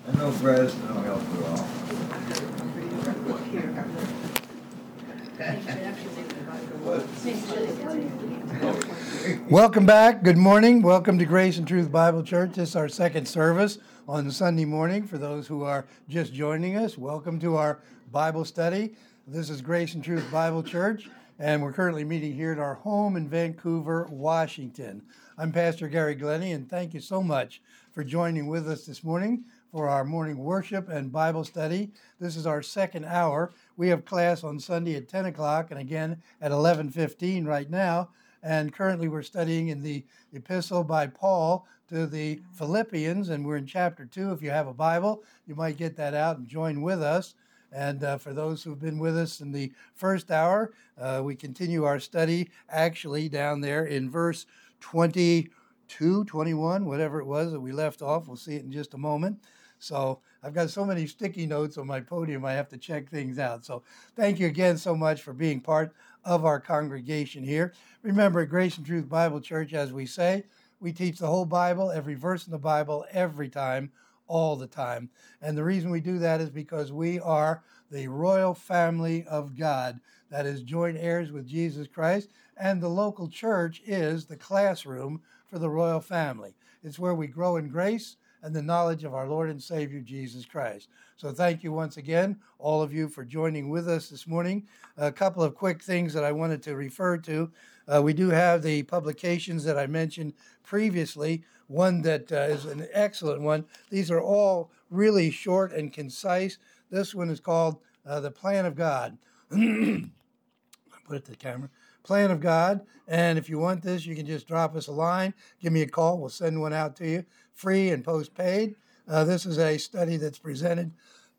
I know Brad's no help at all. Welcome back. Good morning. Welcome to Grace and Truth Bible Church. This is our second service on Sunday morning. For those who are just joining us, welcome to our Bible study. This is Grace and Truth Bible Church, and we're currently meeting here at our home in Vancouver, Washington. I'm Pastor Gary Glennie, and thank you so much for joining with us this morning for our morning worship and Bible study. This is our second hour. We have class on Sunday at 10 o'clock and again at 11:15 right now. And currently we're studying in the epistle by Paul to the Philippians, and we're in chapter 2. If you have a Bible, you might get that out and join with us. And for those who've been with us in the first hour, we continue our study actually down there in verse 22, 21, whatever it was that we left off. We'll see it in just a moment. So I've got so many sticky notes on my podium, I have to check things out. So thank you again so much for being part of our congregation here. Remember, at Grace and Truth Bible Church, as we say, we teach the whole Bible, every verse in the Bible, every time, all the time. And the reason we do that is because we are the royal family of God, that is joint heirs with Jesus Christ, and the local church is the classroom for the royal family. It's where we grow in grace and the knowledge of our Lord and Savior, Jesus Christ. So thank you once again, all of you, for joining with us this morning. A couple of quick things that I wanted to refer to. We do have the publications that I mentioned previously, one that is an excellent one. These are all really short and concise. This one is called The Plan of God. Put it to the camera. Plan of God. And if you want this, you can just drop us a line, give me a call. We'll send one out to you, free and postpaid. This is a study that's presented,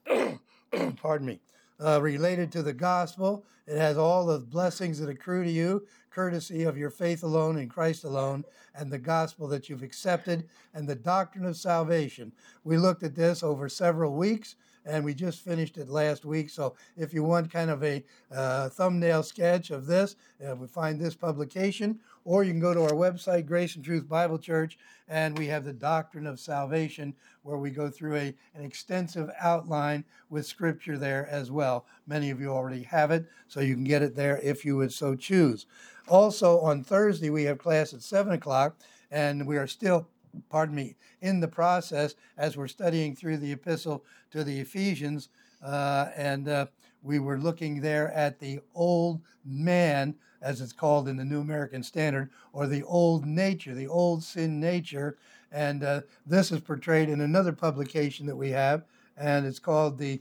pardon me, related to the gospel. It has all the blessings that accrue to you, courtesy of your faith alone in Christ alone, and the gospel that you've accepted, and the doctrine of salvation. We looked at this over several weeks, and we just finished it last week. So if you want kind of a thumbnail sketch of this, we find this publication, or you can go to our website, Grace and Truth Bible Church, and we have the doctrine of salvation, where we go through an extensive outline with scripture there as well. Many of you already have it, so you can get it there if you would so choose. Also, on Thursday, we have class at 7 o'clock, and we are still, in the process as we're studying through the epistle to the Ephesians, and we were looking there at the old man, as it's called in the New American Standard, or the old nature, the old sin nature. And this is portrayed in another publication that we have, and it's called the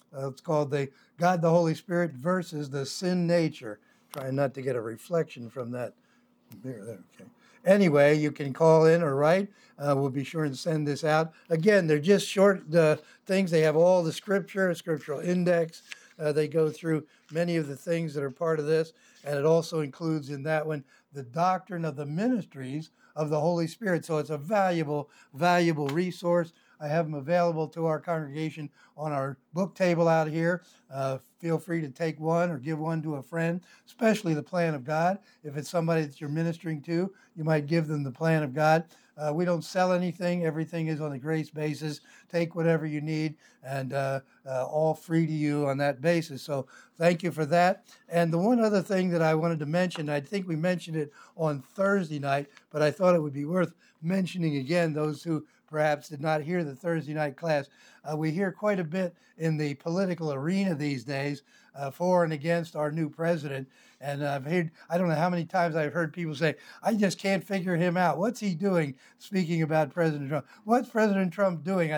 God the Holy Spirit versus the sin nature. Trying not to get a reflection from that. There, okay. Anyway, you can call in or write. We'll be sure to send this out. Again, they're just short things. They have all the scriptural index. They go through many of the things that are part of this, and it also includes in that one the doctrine of the ministries of the Holy Spirit. So it's a valuable resource. I have them available to our congregation on our book table out here. Feel free to take one or give one to a friend, especially the Plan of God. If it's somebody that you're ministering to, you might give them the Plan of God. We don't sell anything. Everything is on a grace basis. Take whatever you need, and all free to you on that basis. So thank you for that. And the one other thing that I wanted to mention, I think we mentioned it on Thursday night, but I thought it would be worth mentioning again, those who perhaps did not hear the Thursday night class. We hear quite a bit in the political arena these days for and against our new president. And I don't know how many times I've heard people say, I just can't figure him out. What's he doing? Speaking about President Trump. What's President Trump doing?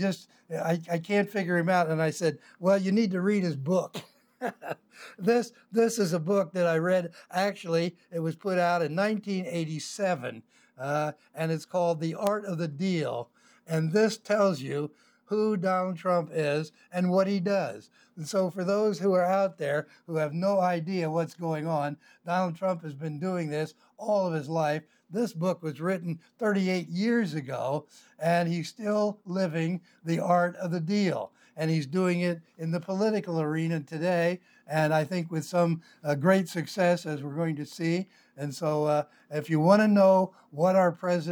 I can't figure him out. And I said, well, you need to read his book. This is a book that I read. Actually, it was put out in 1987. And it's called The Art of the Deal. And this tells you who Donald Trump is and what he does. And so for those who are out there who have no idea what's going on, Donald Trump has been doing this all of his life. This book was written 38 years ago, and he's still living the art of the deal. And he's doing it in the political arena today, and I think with some great success, as we're going to see. And so if you want to know what our president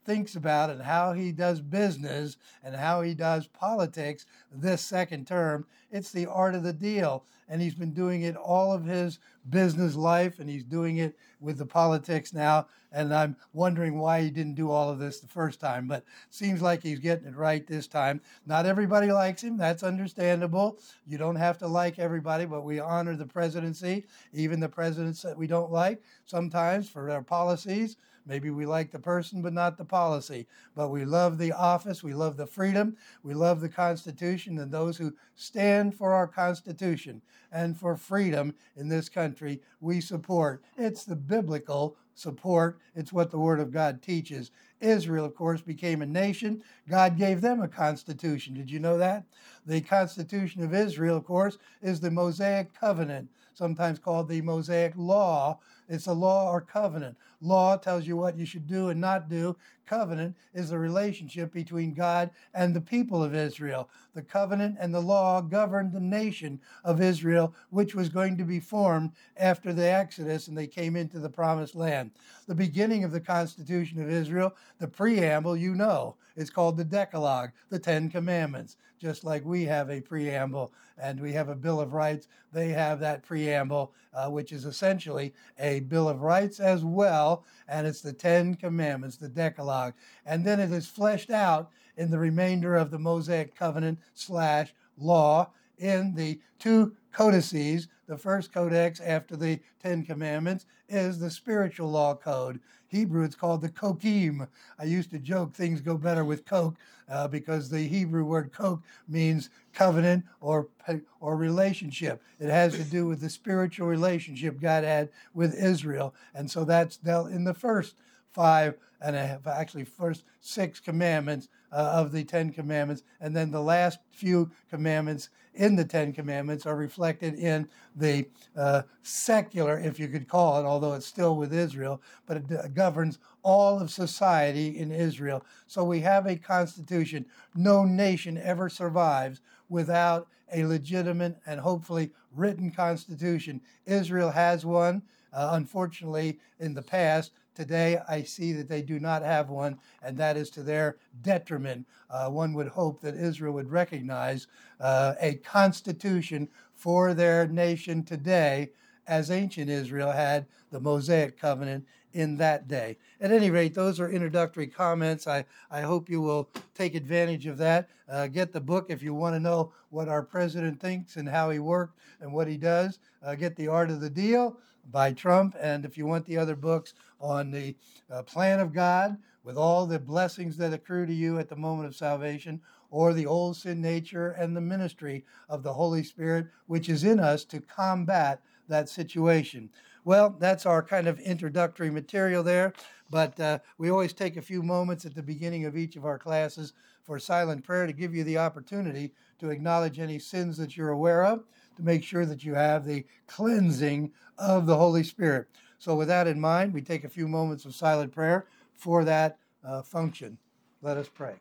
thinks about and how he does business and how he does politics this second term. It's the art of the deal. And he's been doing it all of his business life, and he's doing it with the politics now. And I'm wondering why he didn't do all of this the first time, but seems like he's getting it right this time. Not everybody likes him. That's understandable. You don't have to like everybody, but we honor the presidency, even the presidents that we don't like sometimes for their policies. Maybe we like the person, but not the policy. But we love the office. We love the freedom. We love the Constitution and those who stand for our Constitution and for freedom in this country. We support. It's the biblical support. It's what the Word of God teaches. Israel, of course, became a nation. God gave them a constitution. Did you know that? The Constitution of Israel, of course, is the Mosaic covenant, sometimes called the Mosaic law. It's a law or covenant. Law tells you what you should do and not do. Covenant is the relationship between God and the people of Israel. The covenant and the law governed the nation of Israel, which was going to be formed after the Exodus and they came into the promised land. The beginning of the Constitution of Israel, the preamble, you know, is called the Decalogue, the Ten Commandments. Just like we have a preamble and we have a Bill of Rights, they have that preamble, which is essentially a Bill of Rights as well, and it's the Ten Commandments, the Decalogue. And then it is fleshed out in the remainder of the Mosaic covenant / law in the two codices. The first codex after the Ten Commandments is the spiritual law code. Hebrew, it's called the Kokim. I used to joke things go better with Coke because the Hebrew word Coke means covenant or relationship. It has to do with the spiritual relationship God had with Israel. And so that's dealt in the first first 6 commandments of the 10 commandments. And then the last few commandments in the 10 commandments are reflected in the secular, if you could call it, although it's still with Israel, but it governs all of society in Israel. So we have a constitution. No nation ever survives without a legitimate and hopefully written constitution. Israel has one. Unfortunately, in the past, today I see that they do not have one, and that is to their detriment. One would hope that Israel would recognize a constitution for their nation today, as ancient Israel had the Mosaic covenant in that day. At any rate, those are introductory comments. I hope you will take advantage of that. Get the book if you want to know what our president thinks and how he worked and what he does. Get The Art of the Deal by Trump. And if you want the other books on the plan of God with all the blessings that accrue to you at the moment of salvation, or the old sin nature and the ministry of the Holy Spirit, which is in us to combat that situation. Well, that's our kind of introductory material there, but we always take a few moments at the beginning of each of our classes for silent prayer to give you the opportunity to acknowledge any sins that you're aware of, to make sure that you have the cleansing of the Holy Spirit. So with that in mind, we take a few moments of silent prayer for that function. Let us pray.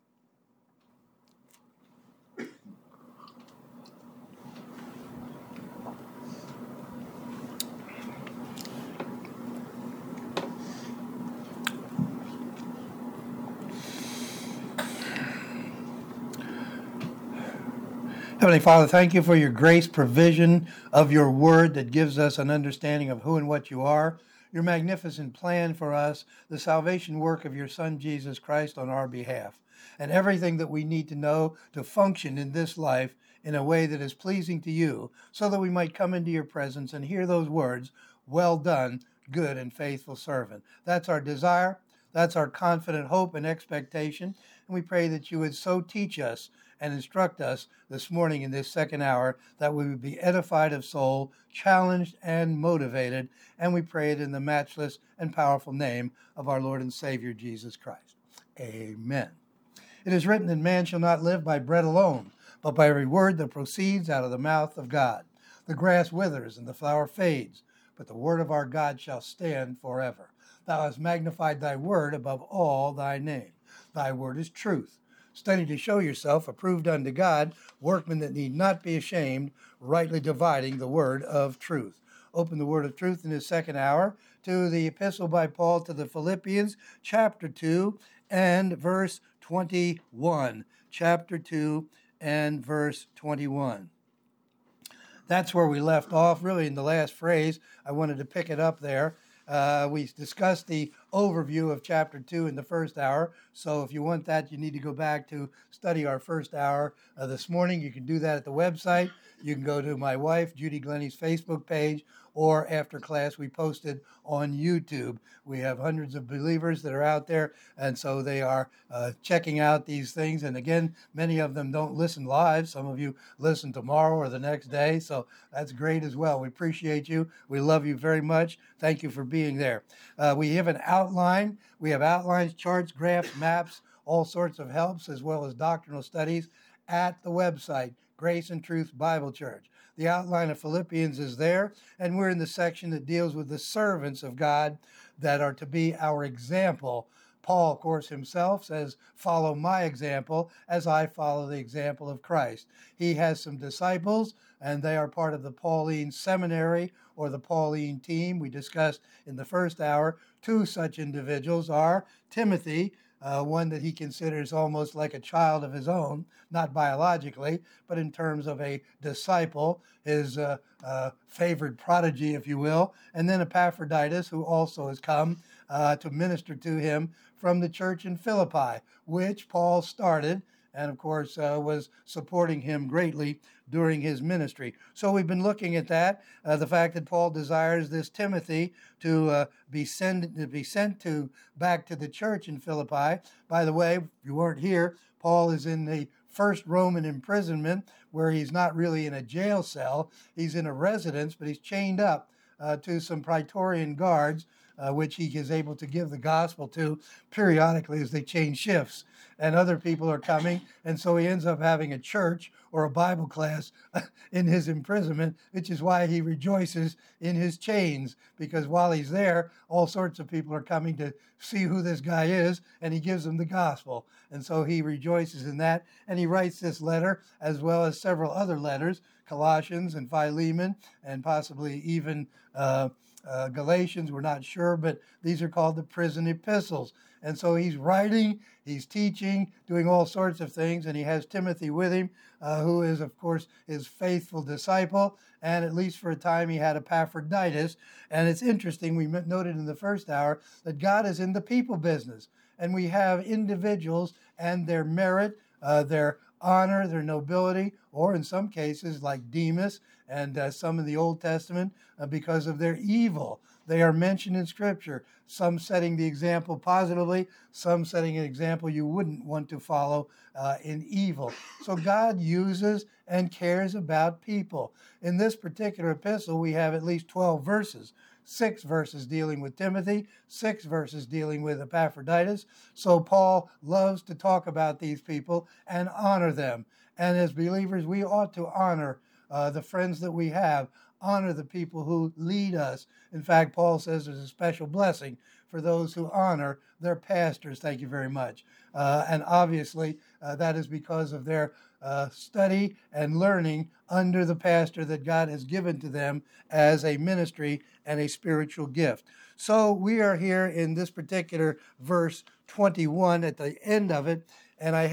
Heavenly Father, thank you for your grace provision of your word that gives us an understanding of who and what you are, your magnificent plan for us, the salvation work of your Son, Jesus Christ, on our behalf, and everything that we need to know to function in this life in a way that is pleasing to you, so that we might come into your presence and hear those words, "Well done, good and faithful servant." That's our desire. That's our confident hope and expectation. And we pray that you would so teach us and instruct us this morning in this second hour that we would be edified of soul, challenged and motivated. And we pray it in the matchless and powerful name of our Lord and Savior, Jesus Christ. Amen. It is written that man shall not live by bread alone, but by every word that proceeds out of the mouth of God. The grass withers and the flower fades, but the word of our God shall stand forever. Thou hast magnified thy word above all thy name. Thy word is truth. Study to show yourself approved unto God, workmen that need not be ashamed, rightly dividing the word of truth. Open the word of truth in this second hour to the epistle by Paul to the Philippians, chapter 2 and verse 21. Chapter 2 and verse 21. That's where we left off, really, in the last phrase. I wanted to pick it up there. We discussed the overview of chapter 2 in the first hour. So if you want that, you need to go back to study our first hour this morning. You can do that at the website. You can go to my wife, Judy Glennie's Facebook page, or after class, we posted on YouTube. We have hundreds of believers that are out there, and so they are checking out these things. And again, many of them don't listen live. Some of you listen tomorrow or the next day, so that's great as well. We appreciate you. We love you very much. Thank you for being there. We have an outline. We have outlines, charts, graphs, maps, all sorts of helps, as well as doctrinal studies at the website, Grace and Truth Bible Church. The outline of Philippians is there, and we're in the section that deals with the servants of God that are to be our example. Paul, of course, himself says, follow my example as I follow the example of Christ. He has some disciples, and they are part of the Pauline Seminary or the Pauline team. We discussed in the first hour, two such individuals are Timothy, one that he considers almost like a child of his own, not biologically, but in terms of a disciple, his favored prodigy, if you will, and then Epaphroditus, who also has come to minister to him from the church in Philippi, which Paul started, and of course was supporting him greatly during his ministry. So we've been looking at that, the fact that Paul desires this Timothy to be sent back to the church in Philippi. By the way, if you weren't here, Paul is in the first Roman imprisonment, where he's not really in a jail cell. He's in a residence, but he's chained up to some Praetorian guards, which he is able to give the gospel to periodically as they change shifts. And other people are coming, and so he ends up having a church or a Bible class in his imprisonment, which is why he rejoices in his chains, because while he's there, all sorts of people are coming to see who this guy is, and he gives them the gospel. And so he rejoices in that, and he writes this letter, as well as several other letters, Colossians and Philemon, and possibly even Galatians, we're not sure, but these are called the prison epistles. And so he's writing, he's teaching, doing all sorts of things, and he has Timothy with him, who is, of course, his faithful disciple, and at least for a time he had Epaphroditus. And it's interesting, we noted in the first hour, that God is in the people business, and we have individuals and their merit, their honor, their nobility, or in some cases like Demas and some in the Old Testament, because of their evil. They are mentioned in Scripture, some setting the example positively, some setting an example you wouldn't want to follow in evil. So God uses and cares about people. In this particular epistle, we have at least 12 verses. 6 verses dealing with Timothy, 6 verses dealing with Epaphroditus. So Paul loves to talk about these people and honor them. And as believers, we ought to honor the friends that we have, honor the people who lead us. In fact, Paul says there's a special blessing for those who honor their pastors. Thank you very much. And obviously, that is because of their study and learning under the pastor that God has given to them as a ministry and a spiritual gift. So we are here in this particular verse 21 at the end of it, and I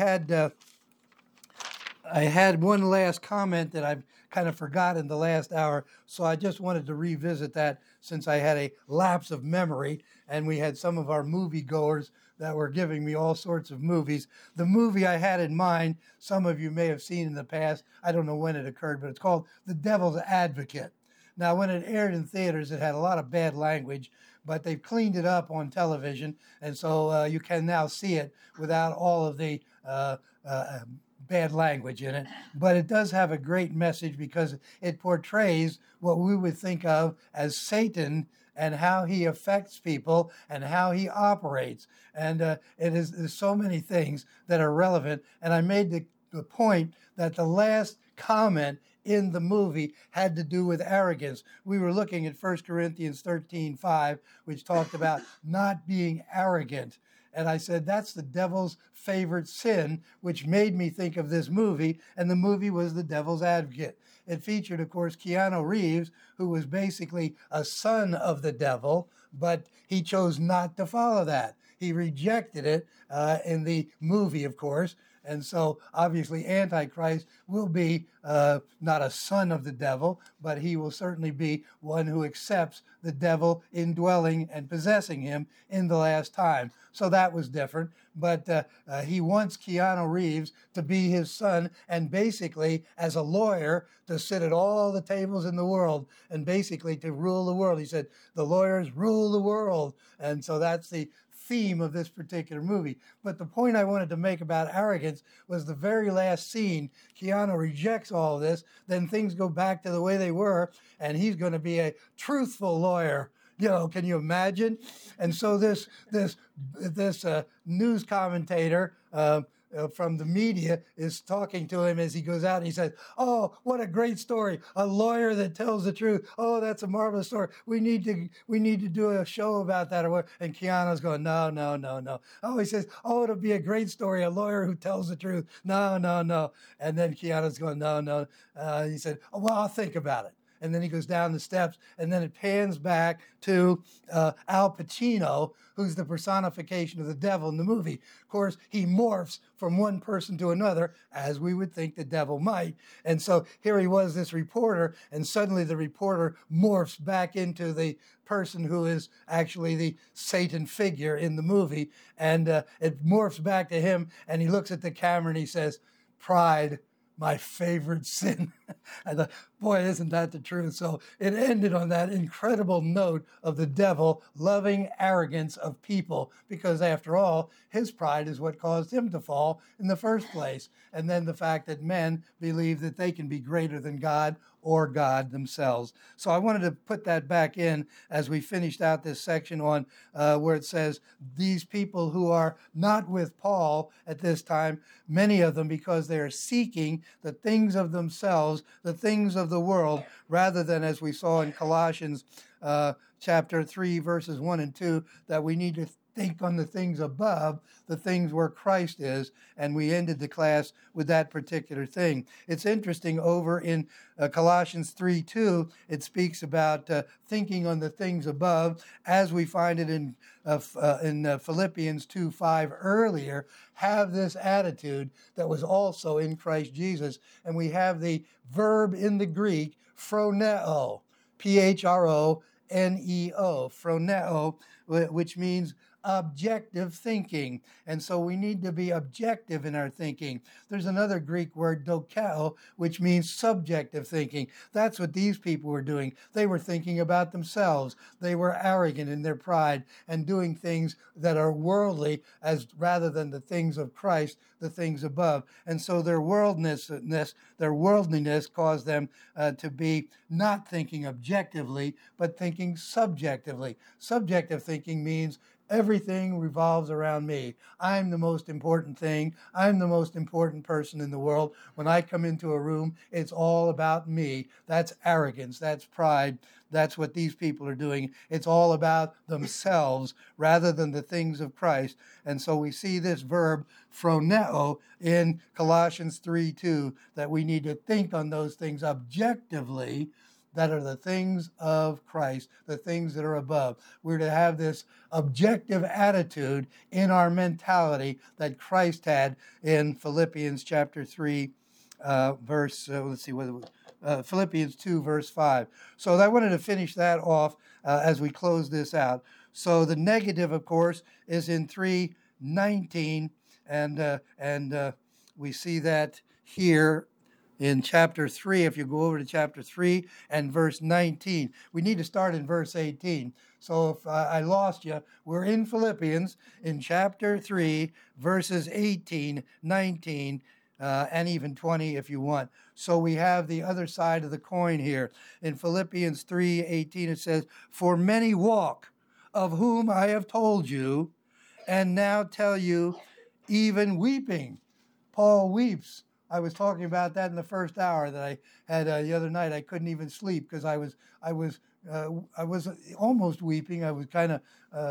had one last comment that I've kind of forgot in the last hour, so I just wanted to revisit that since I had a lapse of memory, and we had some of our moviegoers that were giving me all sorts of movies. The movie I had in mind, some of you may have seen in the past, I don't know when it occurred, but it's called The Devil's Advocate. Now, when it aired in theaters, it had a lot of bad language, but they've cleaned it up on television, and so you can now see it without all of the bad language in it. But it does have a great message because it portrays what we would think of as Satan and how he affects people and how he operates. And there's so many things that are relevant. And I made the point that the last comment in the movie had to do with arrogance. We were looking at 1 Corinthians 13:5, which talked about not being arrogant. And I said, that's the devil's favorite sin, which made me think of this movie. And the movie was The Devil's Advocate. It featured, of course, Keanu Reeves, who was basically a son of the devil, but he chose not to follow that. He rejected it in the movie, of course. And so, obviously, Antichrist will be not a son of the devil, but he will certainly be one who accepts the devil indwelling and possessing him in the last time. So that was different. But he wants Keanu Reeves to be his son and basically, as a lawyer, to sit at all the tables in the world and basically to rule the world. He said, the lawyers rule the world. And so that's the theme of this particular movie. But the point I wanted to make about arrogance was the very last scene. Keanu rejects all of this, then things go back to the way they were, and he's going to be a truthful lawyer. You know, can you imagine? And so this news commentator from the media is talking to him as he goes out, and he says, "Oh, what a great story! A lawyer that tells the truth. Oh, that's a marvelous story. We need to do a show about that." Or what? And Keanu's going, "No, no, no, no." Oh, he says, "Oh, it'll be a great story. A lawyer who tells the truth." No, no, no. And then Keanu's going, "No, no." He said, "Oh, well, I'll think about it." And then he goes down the steps, and then it pans back to Al Pacino, who's the personification of the devil in the movie. Of course, he morphs from one person to another, as we would think the devil might. And so here he was, this reporter, and suddenly the reporter morphs back into the person who is actually the Satan figure in the movie. And it morphs back to him, and he looks at the camera and he says, "Pride, my favorite sin." I thought, boy, isn't that the truth? So it ended on that incredible note of the devil loving arrogance of people, because after all, his pride is what caused him to fall in the first place. And then the fact that men believe that they can be greater than God or God themselves. So I wanted to put that back in as we finished out this section on where it says these people who are not with Paul at this time, many of them because they are seeking the things of themselves, the things of the world, rather than, as we saw in Colossians chapter 3, verses 1 and 2, that we need to think on the things above, the things where Christ is. And we ended the class with that particular thing. It's interesting, over in Colossians 3:2, it speaks about thinking on the things above, as we find it in Philippians 2:5 earlier. Have this attitude that was also in Christ Jesus. And we have the verb in the Greek, phroneo, phroneo, phroneo, which means objective thinking. And so we need to be objective in our thinking. There's another Greek word, dokeo, which means subjective thinking. That's what these people were doing. They were thinking about themselves. They were arrogant in their pride and doing things that are worldly, as rather than the things of Christ, the things above. And so their worldliness caused them to be not thinking objectively, but thinking subjectively. Subjective thinking means everything revolves around me. I'm the most important thing. I'm the most important person in the world. When I come into a room, it's all about me. That's arrogance. That's pride. That's what these people are doing. It's all about themselves rather than the things of Christ. And so we see this verb, phroneo, in Colossians 3:2, that we need to think on those things objectively, that are the things of Christ, the things that are above. We're to have this objective attitude in our mentality that Christ had in Philippians chapter 3, Philippians 2, verse 5. So I wanted to finish that off as we close this out. So the negative, of course, is in 3:19, and we see that here in chapter 3, if you go over to chapter 3 and verse 19. We need to start in verse 18. So if I lost you, we're in Philippians in chapter 3, verses 18, 19, and even 20 if you want. So we have the other side of the coin here. In Philippians 3:18 it says, "For many walk, of whom I have told you, and now tell you, even weeping." Paul weeps I was talking about that in the first hour that I had the other night. I couldn't even sleep because I was almost weeping. I was kind of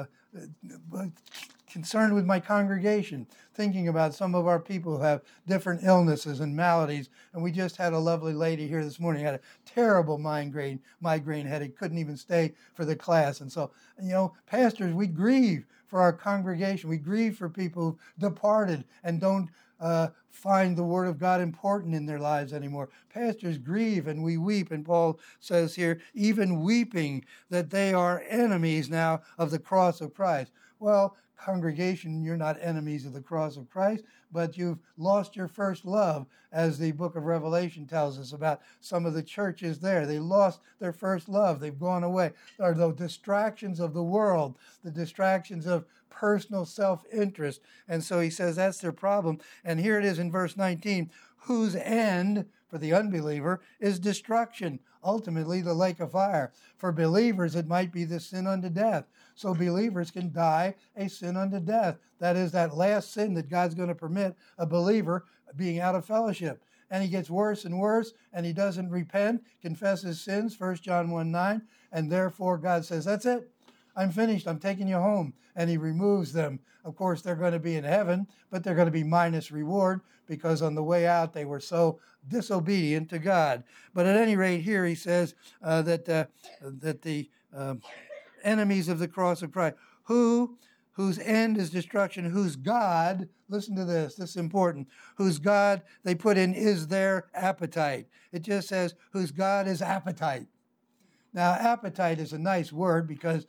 concerned with my congregation, thinking about some of our people who have different illnesses and maladies. And we just had a lovely lady here this morning, had a terrible migraine headache, couldn't even stay for the class. And so, pastors, we grieve for our congregation. We grieve for people who departed and don't find the Word of God important in their lives anymore. Pastors grieve and we weep. And Paul says here, even weeping that they are enemies now of the cross of Christ. Well, congregation, you're not enemies of the cross of Christ, but you've lost your first love, as the book of Revelation tells us about some of the churches there. They lost their first love. They've gone away. There are the distractions of the world, the distractions of personal self-interest. And so he says that's their problem. And here it is in verse 19, whose end, for the unbeliever, is destruction, ultimately the lake of fire. For believers, it might be the sin unto death. So believers can die a sin unto death. That is that last sin that God's going to permit a believer being out of fellowship. And he gets worse and worse, and he doesn't repent, confess his sins, 1 John 1:9, and therefore God says, that's it. I'm finished. I'm taking you home. And he removes them. Of course, they're going to be in heaven, but they're going to be minus reward because on the way out, they were so disobedient to God. But at any rate, here he says that the enemies of the cross of Christ, whose end is destruction, whose God, listen to this is important, whose God, they put in, is their appetite. It just says, whose God is appetite. Now, appetite is a nice word because,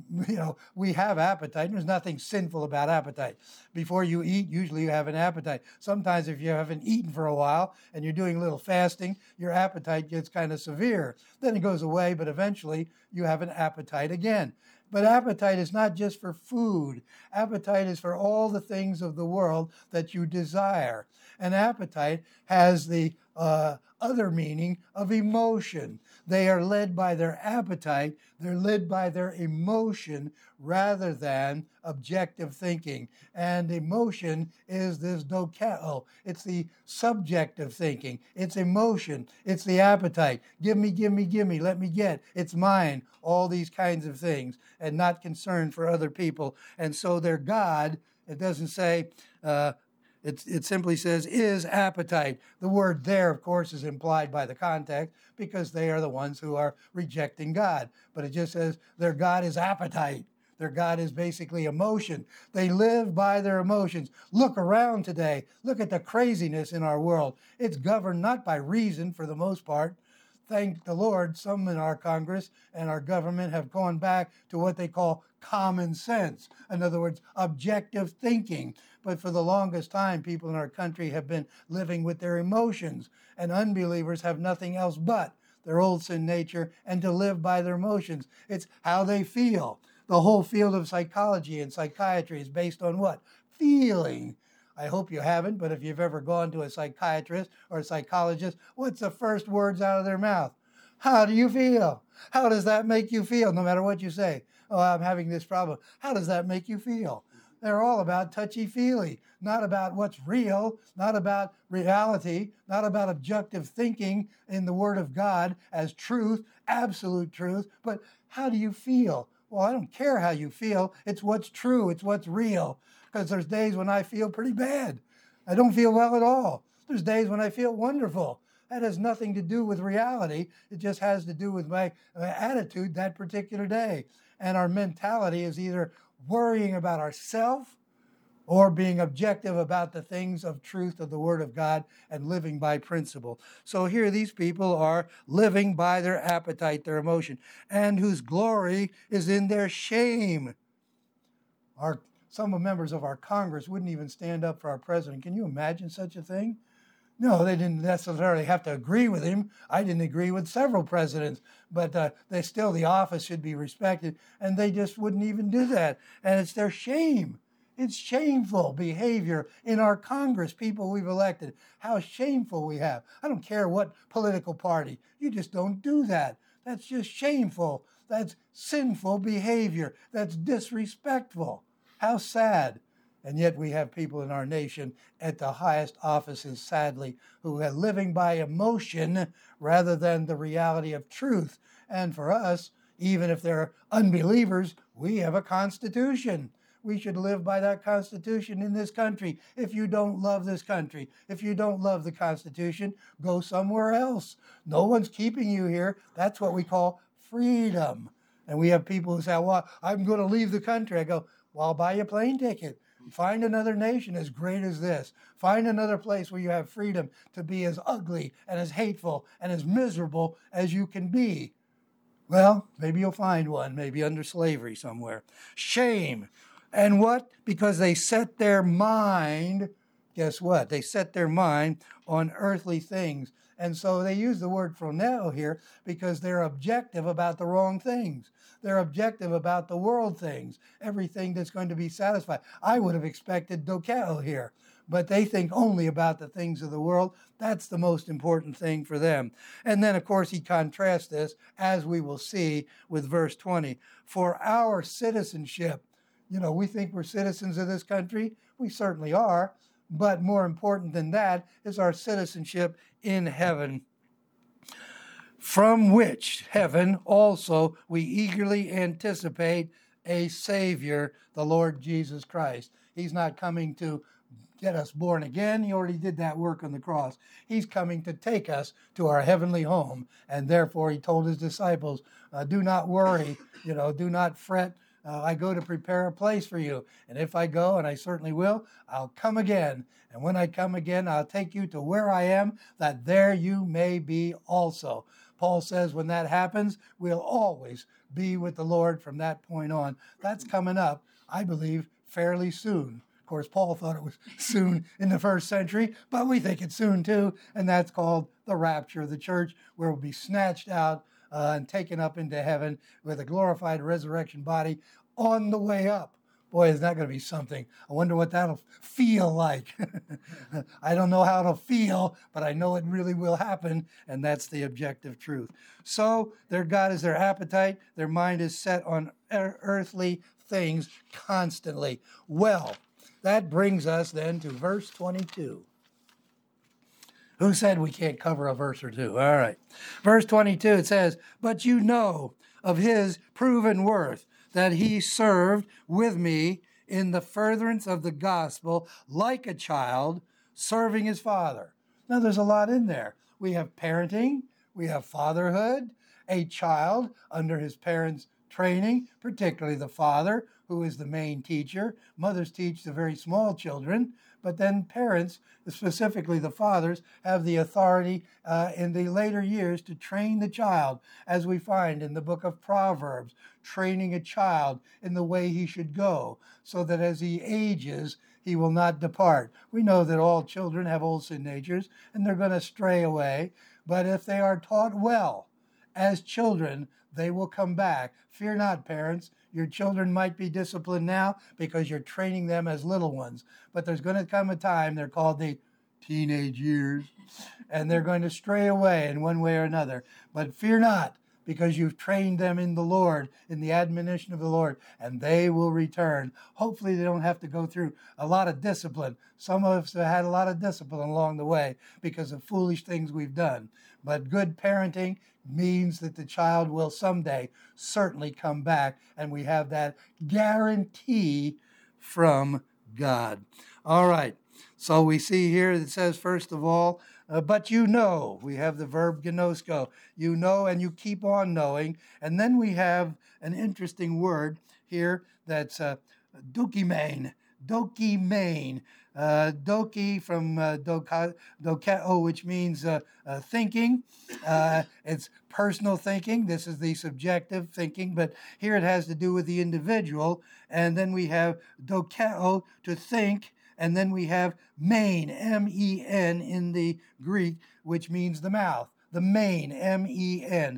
we have appetite. There's nothing sinful about appetite. Before you eat, usually you have an appetite. Sometimes if you haven't eaten for a while and you're doing a little fasting, your appetite gets kind of severe. Then it goes away, but eventually you have an appetite again. But appetite is not just for food. Appetite is for all the things of the world that you desire. And appetite has the other meaning of emotion. They are led by their appetite. They're led by their emotion rather than objective thinking. And emotion is this dokeo. It's the subjective thinking. It's emotion. It's the appetite. Give me, give me, give me. Let me get. It's mine. All these kinds of things. And not concern for other people. And so their God, it doesn't say... It simply says, is appetite. The word there, of course, is implied by the context because they are the ones who are rejecting God. But it just says their God is appetite. Their God is basically emotion. They live by their emotions. Look around today. Look at the craziness in our world. It's governed not by reason for the most part. Thank the Lord, some in our Congress and our government have gone back to what they call common sense. In other words, objective thinking. But for the longest time, people in our country have been living with their emotions. And unbelievers have nothing else but their old sin nature and to live by their emotions. It's how they feel. The whole field of psychology and psychiatry is based on what? Feeling. I hope you haven't, but if you've ever gone to a psychiatrist or a psychologist, what's the first words out of their mouth? How do you feel? How does that make you feel? No matter what you say. Oh, I'm having this problem. How does that make you feel? They're all about touchy-feely, not about what's real, not about reality, not about objective thinking in the Word of God as truth, absolute truth, but how do you feel? Well, I don't care how you feel. It's what's true. It's what's real. Because there's days when I feel pretty bad. I don't feel well at all. There's days when I feel wonderful. That has nothing to do with reality. It just has to do with my attitude that particular day. And our mentality is either worrying about ourselves or being objective about the things of truth of the Word of God and living by principle. So here these people are living by their appetite, their emotion, and whose glory is in their shame. Some members of our Congress wouldn't even stand up for our president. Can you imagine such a thing? No, they didn't necessarily have to agree with him. I didn't agree with several presidents, but the office should be respected, and they just wouldn't even do that. And it's their shame. It's shameful behavior in our Congress, people we've elected. How shameful we have. I don't care what political party. You just don't do that. That's just shameful. That's sinful behavior. That's disrespectful. How sad. And yet we have people in our nation at the highest offices, sadly, who are living by emotion rather than the reality of truth. And for us, even if they're unbelievers, we have a constitution. We should live by that constitution in this country. If you don't love this country, if you don't love the Constitution, go somewhere else. No one's keeping you here. That's what we call freedom. And we have people who say, well, I'm going to leave the country. I go, well, I'll buy you a plane ticket. Find another nation as great as this. Find another place where you have freedom to be as ugly and as hateful and as miserable as you can be. Well, maybe you'll find one, maybe under slavery somewhere. Shame. And what? Because they set their mind, guess what? They set their mind on earthly things. And so they use the word phroneo here because they're objective about the wrong things. They're objective about the world things, everything that's going to be satisfied. I would have expected dokeo here, but they think only about the things of the world. That's the most important thing for them. And then, of course, he contrasts this, as we will see, with verse 20. For our citizenship, we think we're citizens of this country. We certainly are. But more important than that is our citizenship in heaven, from which heaven also we eagerly anticipate a Savior, the Lord Jesus Christ. He's not coming to get us born again. He already did that work on the cross. He's coming to take us to our heavenly home. And therefore, he told his disciples, do not worry, do not fret. I go to prepare a place for you. And if I go, and I certainly will, I'll come again. And when I come again, I'll take you to where I am, that there you may be also. Paul says when that happens, we'll always be with the Lord from that point on. That's coming up, I believe, fairly soon. Of course, Paul thought it was soon in the first century, but we think it's soon too. And that's called the rapture of the church, where we'll be snatched out and taken up into heaven with a glorified resurrection body on the way up. Boy, is that going to be something. I wonder what that'll feel like. I don't know how it'll feel, but I know it really will happen, and that's the objective truth. So their God is their appetite. Their mind is set on earthly things constantly. Well, that brings us then to verse 22. Who said we can't cover a verse or two? All right. Verse 22, it says, but you know of his proven worth, that he served with me in the furtherance of the gospel like a child serving his father. Now, there's a lot in there. We have parenting, we have fatherhood, a child under his parents' training, particularly the father, who is the main teacher. Mothers teach the very small children, but then parents, specifically the fathers, have the authority in the later years to train the child, as we find in the book of Proverbs, training a child in the way he should go, so that as he ages, he will not depart. We know that all children have old sin natures, and they're going to stray away, but if they are taught well as children, they will come back. Fear not, parents. Your children might be disciplined now because you're training them as little ones. But there's going to come a time, they're called the teenage years, and they're going to stray away in one way or another. But fear not, because you've trained them in the Lord, in the admonition of the Lord, and they will return. Hopefully they don't have to go through a lot of discipline. Some of us have had a lot of discipline along the way because of foolish things we've done. But good parenting means that the child will someday certainly come back, and we have that guarantee from God. All right, so we see here it says, first of all, but you know, we have the verb gnosko. You know and you keep on knowing. And then we have an interesting word here that's dokimane. Dokimane. Doki from dokeo, which means thinking. It's personal thinking. This is the subjective thinking, but here it has to do with the individual. And then we have dokeo, to think. And then we have main, M-E-N in the Greek, which means the mouth. The main, M-E-N.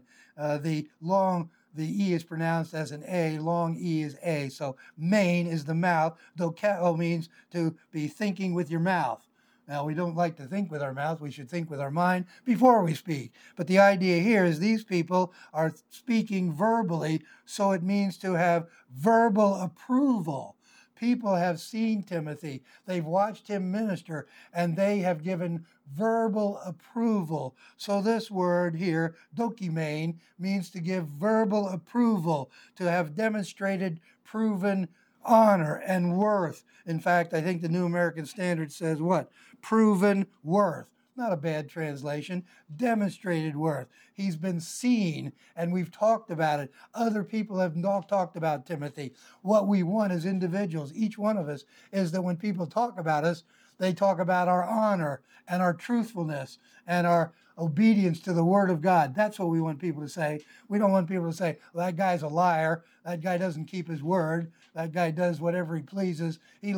The E is pronounced as an A, long E is A. So main is the mouth. Dokeo means to be thinking with your mouth. Now, we don't like to think with our mouth. We should think with our mind before we speak. But the idea here is these people are speaking verbally, so it means to have verbal approval, People have seen Timothy. They've watched him minister, and they have given verbal approval. So this word here, dokimane, means to give verbal approval, to have demonstrated, proven honor and worth. In fact, I think the New American Standard says what? Proven worth. Not a bad translation. Demonstrated worth. He's been seen, and we've talked about it. Other people have not talked about Timothy. What we want as individuals, each one of us, is that when people talk about us, they talk about our honor and our truthfulness and our obedience to the Word of God. That's what we want people to say. We don't want people to say, well, that guy's a liar. That guy doesn't keep his word. That guy does whatever he pleases. He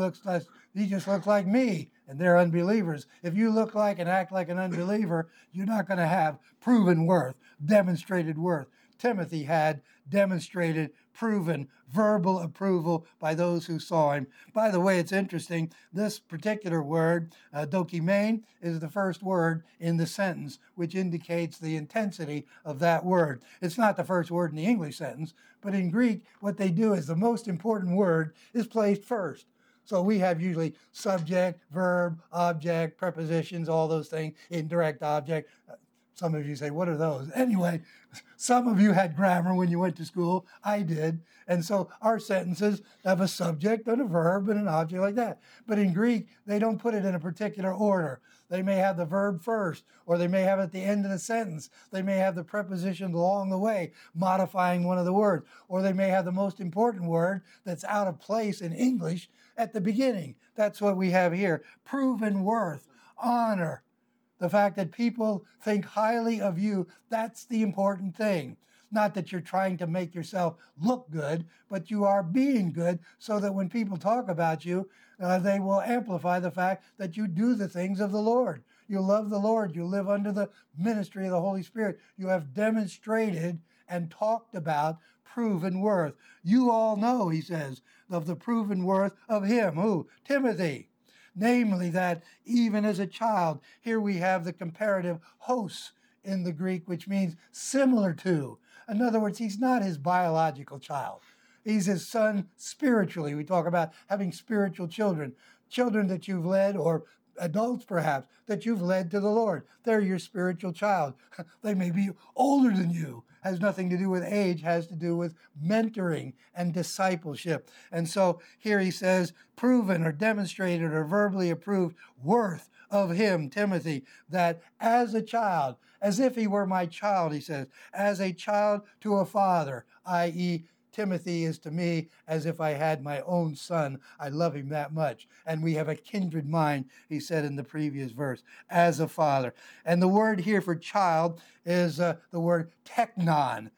just looks like me. And they're unbelievers. If you look like and act like an unbeliever, you're not going to have proven worth, demonstrated worth. Timothy had demonstrated, proven, verbal approval by those who saw him. By the way, it's interesting, this particular word, dokimane, is the first word in the sentence, which indicates the intensity of that word. It's not the first word in the English sentence, but in Greek, what they do is the most important word is placed first. So we have usually subject, verb, object, prepositions, all those things, indirect object. Some of you say, what are those? Anyway, some of you had grammar when you went to school. I did. And so our sentences have a subject and a verb and an object like that. But in Greek, they don't put it in a particular order. They may have the verb first, or they may have it at the end of the sentence. They may have the preposition along the way, modifying one of the words. Or they may have the most important word that's out of place in English at the beginning. That's what we have here. Proven worth, honor. The fact that people think highly of you, that's the important thing. Not that you're trying to make yourself look good, but you are being good so that when people talk about you, they will amplify the fact that you do the things of the Lord. You love the Lord. You live under the ministry of the Holy Spirit. You have demonstrated and talked about proven worth. You all know, he says, of the proven worth of him. Who? Timothy. Namely, that even as a child, here we have the comparative hos in the Greek, which means similar to. In other words, he's not his biological child. He's his son spiritually. We talk about having spiritual children, children that you've led, or adults perhaps, that you've led to the Lord. They're your spiritual child. They may be older than you. Has nothing to do with age, has to do with mentoring and discipleship. And so here he says, proven or demonstrated or verbally approved worth of him, Timothy, that as a child, as if he were my child, he says, as a child to a father, i.e., Timothy is to me as if I had my own son. I love him that much. And we have a kindred mind, he said in the previous verse, as a father. And the word here for child is the word teknon,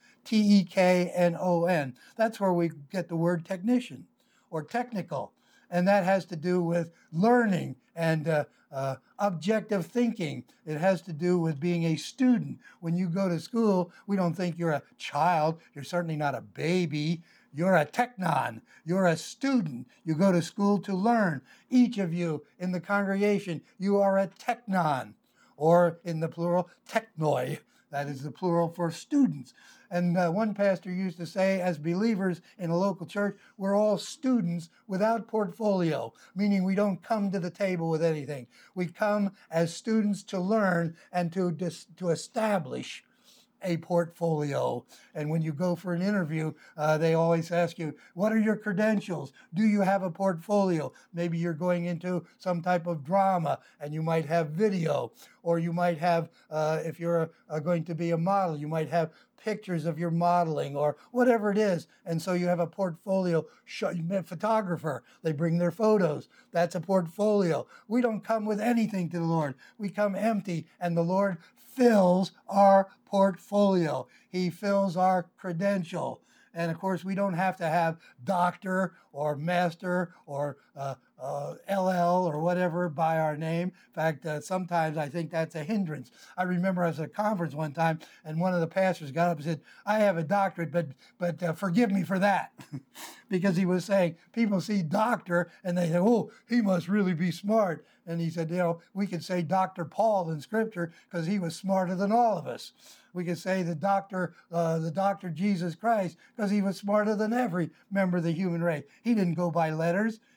Teknon. That's where we get the word technician or technical. And that has to do with learning and objective thinking. It has to do with being a student. When you go to school, we don't think you're a child. You're certainly not a baby. You're a teknon. You're a student. You go to school to learn. Each of you in the congregation, you are a teknon, or in the plural, teknoi. That is the plural for students. And one pastor used to say, as believers in a local church, we're all students without portfolio, meaning we don't come to the table with anything. We come as students to learn and to establish a portfolio. And when you go for an interview, they always ask you, what are your credentials? Do you have a portfolio? Maybe you're going into some type of drama and you might have video, or you might have, if you're going to be a model, you might have pictures of your modeling or whatever it is. And so you have a portfolio. Photographer, they bring their photos. That's a portfolio. We don't come with anything to the Lord. We come empty, and the Lord fills our portfolio. He fills our credential. And of course, we don't have to have doctor or master or LL or whatever by our name. In fact, sometimes I think that's a hindrance. I remember I was at a conference one time, and one of the pastors got up and said, I have a doctorate, but forgive me for that. Because he was saying, people see doctor, and they say, oh, he must really be smart. And he said, we could say Dr. Paul in Scripture because he was smarter than all of us. We could say the doctor Jesus Christ because he was smarter than every member of the human race. He didn't go by letters.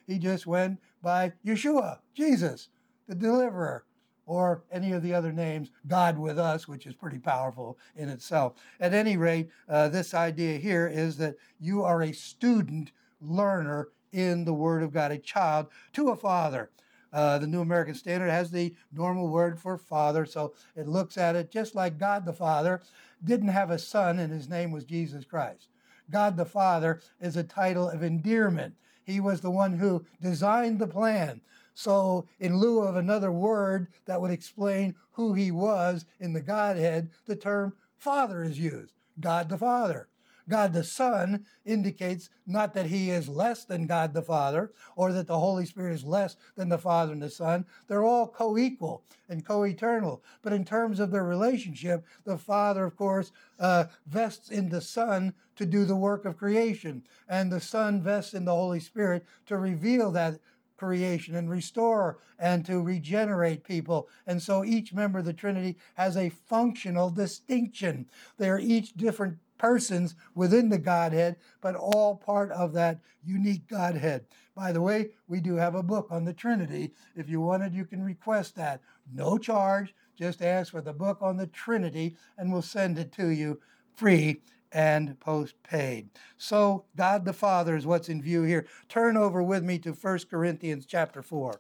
He just went by Yeshua, Jesus, the deliverer, or any of the other names, God with us, which is pretty powerful in itself. At any rate, this idea here is that you are a student learner in the Word of God, a child to a father. The New American Standard has the normal word for father, so it looks at it just like God the Father didn't have a son and his name was Jesus Christ. God the Father is a title of endearment. He was the one who designed the plan. So in lieu of another word that would explain who he was in the Godhead, the term Father is used. God the Father. God the Son indicates not that he is less than God the Father or that the Holy Spirit is less than the Father and the Son. They're all co-equal and co-eternal. But in terms of their relationship, the Father, of course, vests in the Son to do the work of creation. And the Son vests in the Holy Spirit to reveal that creation and restore and to regenerate people. And so each member of the Trinity has a functional distinction. They are each different persons within the Godhead, but all part of that unique Godhead. By the way, we do have a book on the Trinity. If you wanted, you can request that. No charge. Just ask for the book on the Trinity, and we'll send it to you free and postpaid. So God the Father is what's in view here. Turn over with me to 1 Corinthians chapter 4.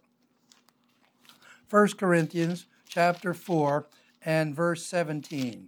1 Corinthians chapter 4 and verse 17.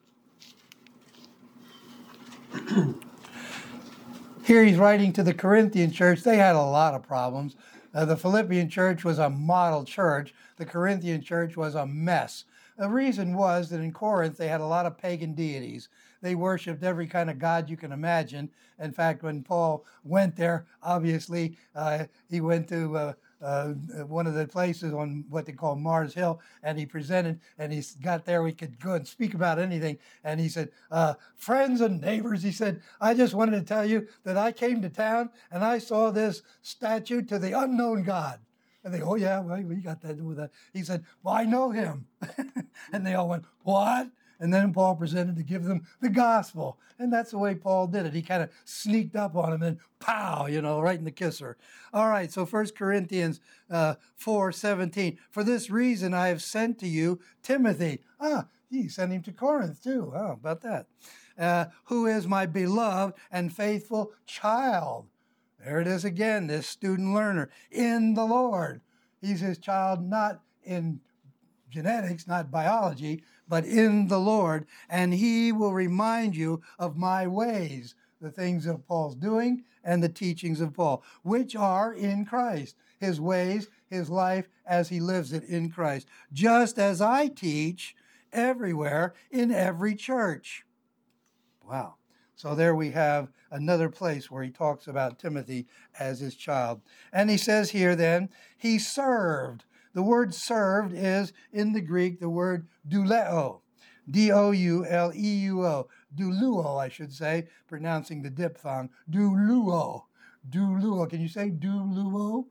Here he's writing to the Corinthian church. They had a lot of problems. The Philippian church was a model church. The Corinthian church was a mess. The reason was that in Corinth they had a lot of pagan deities. They worshipped every kind of god you can imagine. In fact, when Paul went there, obviously he went to one of the places on what they call Mars Hill, and he presented, and he got there, we could go and speak about anything, and he said, friends and neighbors, he said, I just wanted to tell you that I came to town, and I saw this statue to the unknown God. And they go, oh yeah, well, we got that with that. He said, well, I know him. And they all went, what? And then Paul presented to give them the gospel. And that's the way Paul did it. He kind of sneaked up on them and pow, right in the kisser. All right, so 1 Corinthians 4:17. For this reason I have sent to you Timothy. He sent him to Corinth too. Oh, about that. Who is my beloved and faithful child. There it is again, this student learner in the Lord. He's his child not in genetics, not biology, but in the Lord, and he will remind you of my ways, the things of Paul's doing and the teachings of Paul, which are in Christ, his ways, his life as he lives it in Christ, just as I teach everywhere in every church. Wow. So there we have another place where he talks about Timothy as his child. And he says here then, he served. The word served is, in the Greek, the word douleo, D-O-U-L-E-U-O, douluo, I should say, pronouncing the diphthong, douluo, douluo. Can you say douluo?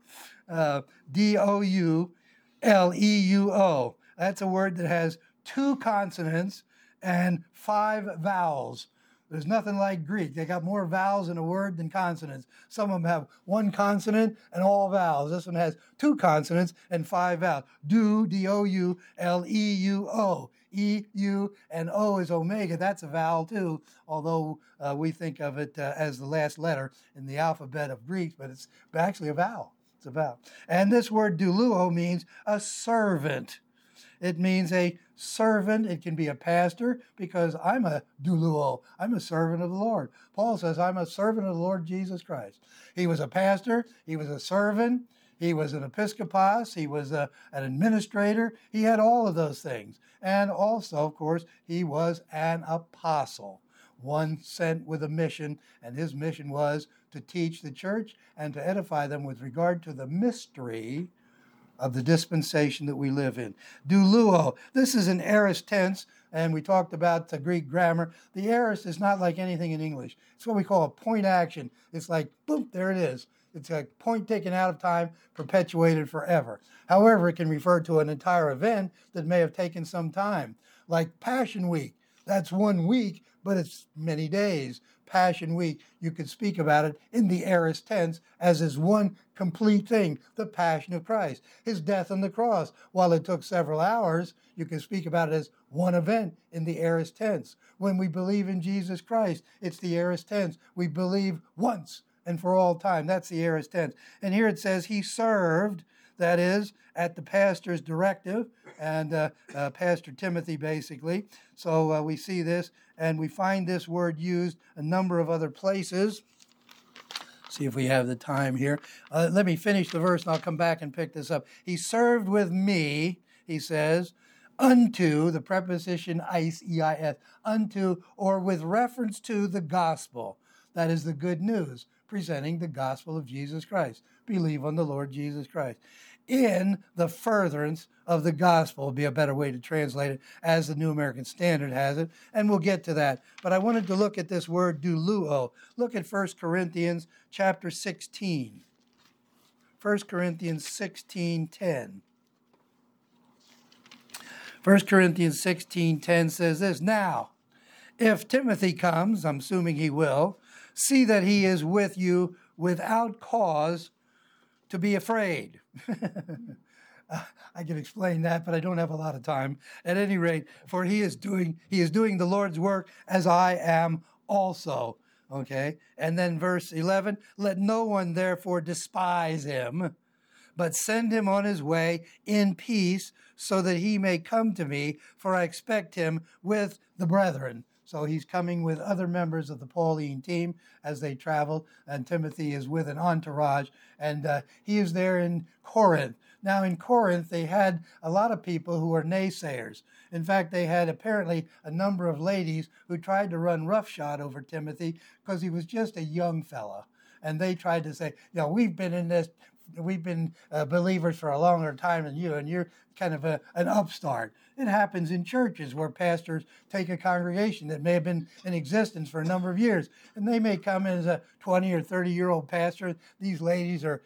D-O-U-L-E-U-O. That's a word that has 2 consonants and 5 vowels. There's nothing like Greek. They got more vowels in a word than consonants. Some of them have 1 consonant and all vowels. This one has 2 consonants and 5 vowels. Do, D-O-U-L-E-U-O. E, U, and O is omega. That's a vowel too, although we think of it as the last letter in the alphabet of Greek, but it's actually a vowel. It's a vowel. And this word douluo means a servant. It means a servant. It can be a pastor because I'm a douluo. I'm a servant of the Lord. Paul says, I'm a servant of the Lord Jesus Christ. He was a pastor. He was a servant. He was an episkopos. He was an administrator. He had all of those things. And also, of course, he was an apostle, one sent with a mission, and his mission was to teach the church and to edify them with regard to the mystery of the dispensation that we live in. Douluo. This is an aorist tense, and we talked about the Greek grammar. The aorist is not like anything in English. It's what we call a point action. It's like, boom, there it is. It's a point taken out of time, perpetuated forever. However, it can refer to an entire event that may have taken some time, like Passion Week. That's 1 week, but it's many days. Passion Week, you could speak about it in the aorist tense as is one complete thing, the Passion of Christ. His death on the cross, while it took several hours, you can speak about it as one event in the aorist tense. When we believe in Jesus Christ, it's the aorist tense. We believe once and for all time. That's the aorist tense. And here it says he served, that is, at the pastor's directive, and Pastor Timothy, basically. So we see this, and we find this word used a number of other places. See if we have the time here. Let me finish the verse, and I'll come back and pick this up. He served with me, he says, unto, the preposition eis, E-I-S, unto, or with reference to the gospel. That is the good news, presenting the gospel of Jesus Christ. Believe on the Lord Jesus Christ. In the furtherance of the gospel would be a better way to translate it, as the New American Standard has it, and we'll get to that. But I wanted to look at this word doulouo. Look at 1 Corinthians chapter 16. 1 Corinthians 16:10. 1 Corinthians 16:10 says this, now, if Timothy comes, I'm assuming he will, see that he is with you without cause to be afraid. I can explain that, but I don't have a lot of time. At any rate, for he is doing the Lord's work as I am also. Okay? And then verse 11, let no one therefore despise him, but send him on his way in peace, so that he may come to me, for I expect him with the brethren. So he's coming with other members of the Pauline team as they travel, and Timothy is with an entourage, and he is there in Corinth. Now in Corinth, they had a lot of people who were naysayers. In fact, they had apparently a number of ladies who tried to run roughshod over Timothy because he was just a young fella. And they tried to say, we've been believers for a longer time than you, and you're kind of an upstart. It happens in churches where pastors take a congregation that may have been in existence for a number of years, and they may come in as a 20 or 30-year-old pastor. These ladies are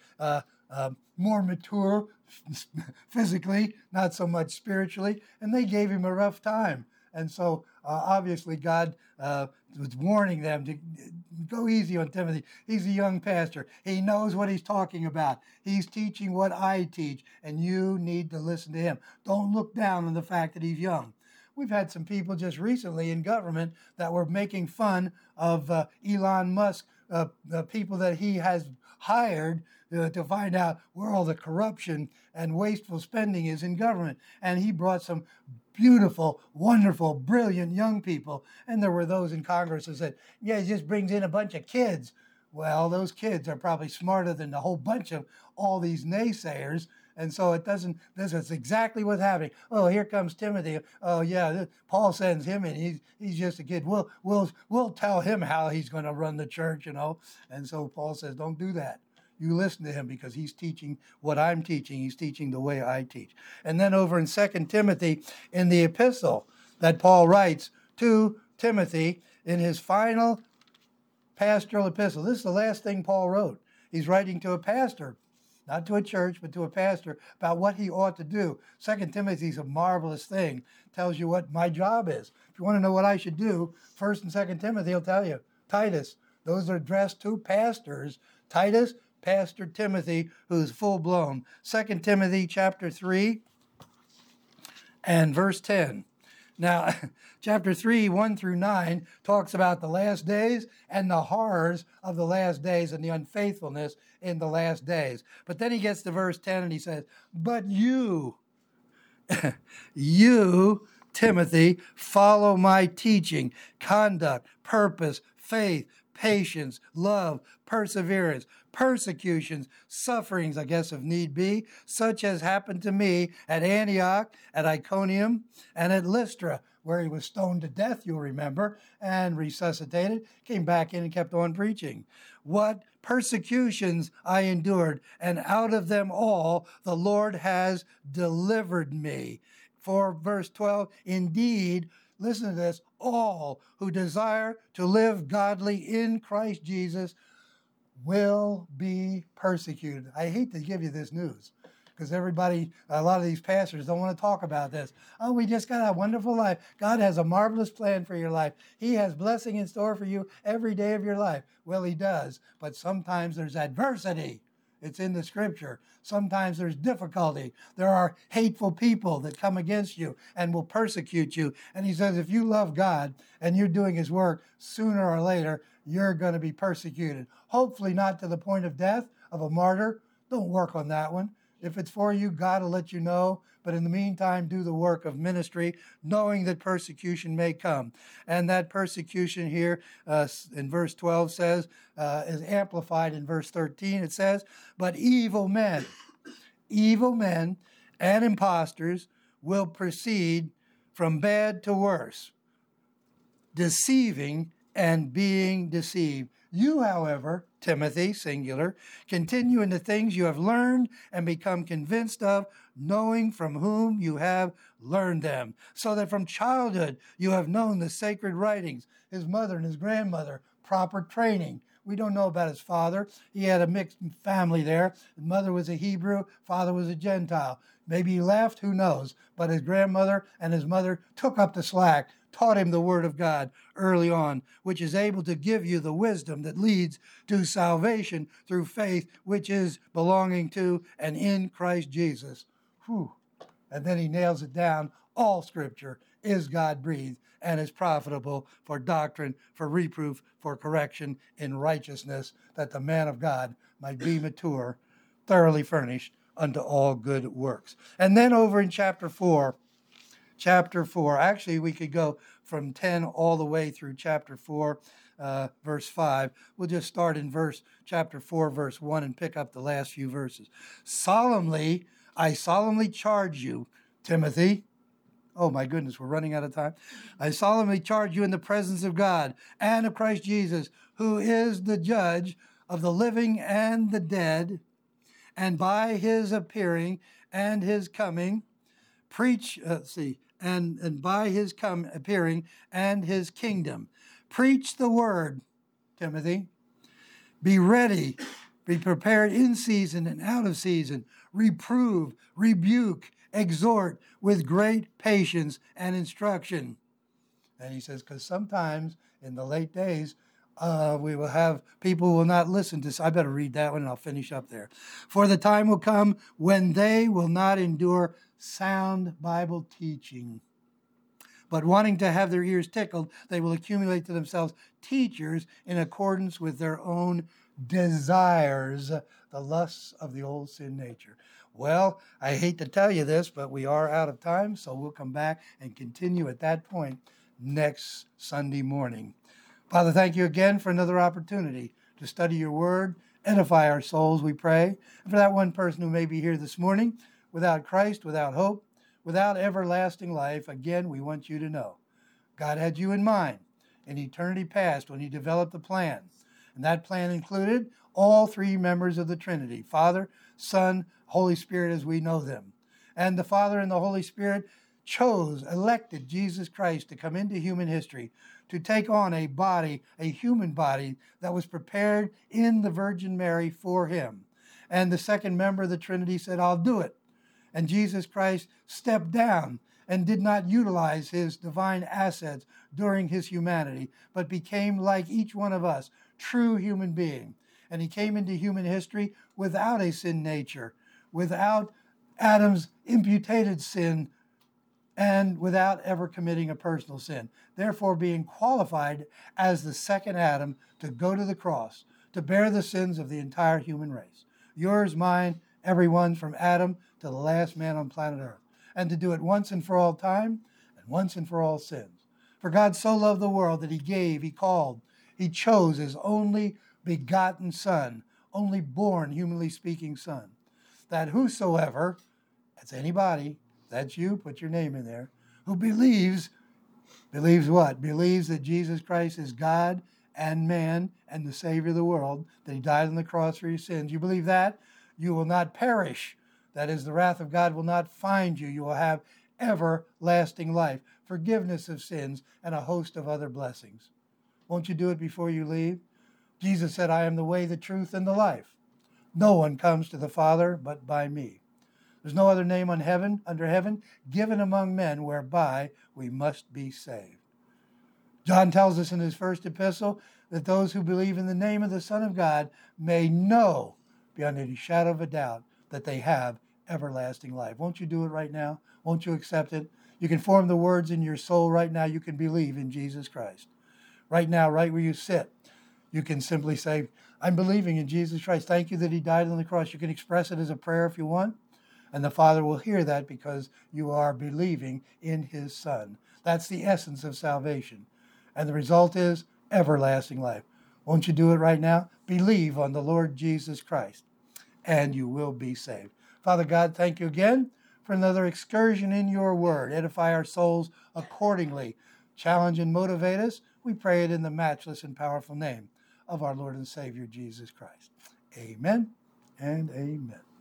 more mature physically, not so much spiritually, and they gave him a rough time. And so obviously God was warning them to go easy on Timothy. He's a young pastor. He knows what he's talking about. He's teaching what I teach, and you need to listen to him. Don't look down on the fact that he's young. We've had some people just recently in government that were making fun of Elon Musk, the people that he has hired to find out where all the corruption and wasteful spending is in government. And he brought some beautiful, wonderful, brilliant young people. And there were those in Congress who said, yeah, he just brings in a bunch of kids. Well, those kids are probably smarter than a whole bunch of all these naysayers. And so this is exactly what's happening. Oh, here comes Timothy. Oh, yeah, Paul sends him in. He's just a kid. We'll tell him how he's going to run the church, And so Paul says, don't do that. You listen to him because he's teaching what I'm teaching. He's teaching the way I teach. And then over in 2 Timothy, in the epistle that Paul writes to Timothy in his final pastoral epistle. This is the last thing Paul wrote. He's writing to a pastor, not to a church, but to a pastor, about what he ought to do. 2 Timothy is a marvelous thing. Tells you what my job is. If you want to know what I should do, 1 and 2 Timothy will tell you. Titus, those are addressed to pastors. Titus, Pastor Timothy, who's full-blown. 2 Timothy chapter 3 and verse 10. Now, chapter 3, 1 through 9, talks about the last days and the horrors of the last days and the unfaithfulness in the last days. But then he gets to verse 10 and he says, but you, Timothy, follow my teaching, conduct, purpose, faith, patience, love, perseverance, persecutions, sufferings, I guess if need be, such as happened to me at Antioch, at Iconium, and at Lystra, where he was stoned to death, you'll remember, and resuscitated, came back in and kept on preaching. What persecutions I endured, and out of them all the Lord has delivered me. For verse 12, indeed, listen to this, all who desire to live godly in Christ Jesus will be persecuted. I hate to give you this news because a lot of these pastors don't want to talk about this. Oh, we just got a wonderful life. God has a marvelous plan for your life. He has blessing in store for you every day of your life. Well, he does, but sometimes there's adversity. It's in the scripture. Sometimes there's difficulty. There are hateful people that come against you and will persecute you. And he says, if you love God and you're doing his work, sooner or later, you're going to be persecuted. Hopefully not to the point of death, of a martyr. Don't work on that one. If it's for you, God will let you know. But in the meantime, do the work of ministry, knowing that persecution may come. And that persecution here in verse 12 says, is amplified in verse 13. It says, but evil men and impostors will proceed from bad to worse, deceiving and being deceived. You, however, Timothy, singular, continue in the things you have learned and become convinced of, knowing from whom you have learned them, so that from childhood you have known the sacred writings, his mother and his grandmother, proper training. We don't know about his father. He had a mixed family there. His mother was a Hebrew, father was a Gentile. Maybe he left, who knows? But his grandmother and his mother took up the slack, taught him the word of God early on, which is able to give you the wisdom that leads to salvation through faith, which is belonging to and in Christ Jesus. Whew. And then he nails it down. All scripture is God-breathed and is profitable for doctrine, for reproof, for correction in righteousness, that the man of God might be mature, thoroughly furnished unto all good works. And then over in chapter 4, actually we could go from 10 all the way through chapter 4, verse 5. We'll just start in chapter 4, verse 1 and pick up the last few verses. I solemnly charge you, Timothy. Oh my goodness, we're running out of time. I solemnly charge you in the presence of God and of Christ Jesus, who is the judge of the living and the dead, and by his appearing and his coming, and by his appearing and his kingdom. Preach the word, Timothy. Be ready, be prepared in season and out of season. Reprove, rebuke, exhort with great patience and instruction. And he says, because sometimes in the late days, we will have people who will not listen to. I better read that one and I'll finish up there. For the time will come when they will not endure sound Bible teaching, but wanting to have their ears tickled, they will accumulate to themselves teachers in accordance with their own desires, the lusts of the old sin nature. Well, I hate to tell you this, but we are out of time, so we'll come back and continue at that point next Sunday morning. Father, thank you again for another opportunity to study your word, edify our souls, we pray. And for that one person who may be here this morning, without Christ, without hope, without everlasting life, again, we want you to know God had you in mind in eternity past when he developed the plan. And that plan included all three members of the Trinity, Father, Son, Holy Spirit as we know them. And the Father and the Holy Spirit elected Jesus Christ to come into human history, to take on a human body that was prepared in the Virgin Mary for him. And the second member of the Trinity said, I'll do it. And Jesus Christ stepped down and did not utilize his divine assets during his humanity, but became like each one of us, true human being. And he came into human history without a sin nature, without Adam's imputed sin, and without ever committing a personal sin. Therefore, being qualified as the second Adam to go to the cross, to bear the sins of the entire human race. Yours, mine, everyone's, from Adam to the last man on planet Earth. And to do it once and for all time, and once and for all sins. For God so loved the world that he gave, he called, he chose his only begotten Son, only born, humanly speaking, Son, that whosoever, that's anybody, that's you, put your name in there, who believes what? Believes that Jesus Christ is God and man and the Savior of the world, that he died on the cross for your sins. You believe that? You will not perish. That is, the wrath of God will not find you. You will have everlasting life, forgiveness of sins, and a host of other blessings. Won't you do it before you leave? Jesus said, I am the way, the truth, and the life. No one comes to the Father but by me. There's no other name under heaven given among men whereby we must be saved. John tells us in his first epistle that those who believe in the name of the Son of God may know beyond any shadow of a doubt that they have everlasting life. Won't you do it right now? Won't you accept it? You can form the words in your soul right now. You can believe in Jesus Christ. Right now, right where you sit, you can simply say, I'm believing in Jesus Christ. Thank you that he died on the cross. You can express it as a prayer if you want, and the Father will hear that because you are believing in his Son. That's the essence of salvation. And the result is everlasting life. Won't you do it right now? Believe on the Lord Jesus Christ, and you will be saved. Father God, thank you again for another excursion in your word. Edify our souls accordingly. Challenge and motivate us. We pray it in the matchless and powerful name of our Lord and Savior, Jesus Christ. Amen and amen.